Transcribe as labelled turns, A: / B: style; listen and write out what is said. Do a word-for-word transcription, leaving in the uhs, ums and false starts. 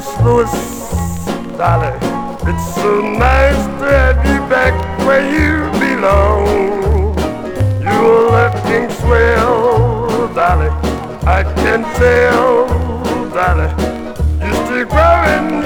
A: Miss Lewis, Dolly, it's so nice to have you back where you belong. You're looking swell, Dolly, I can tell, Dolly, you're still growing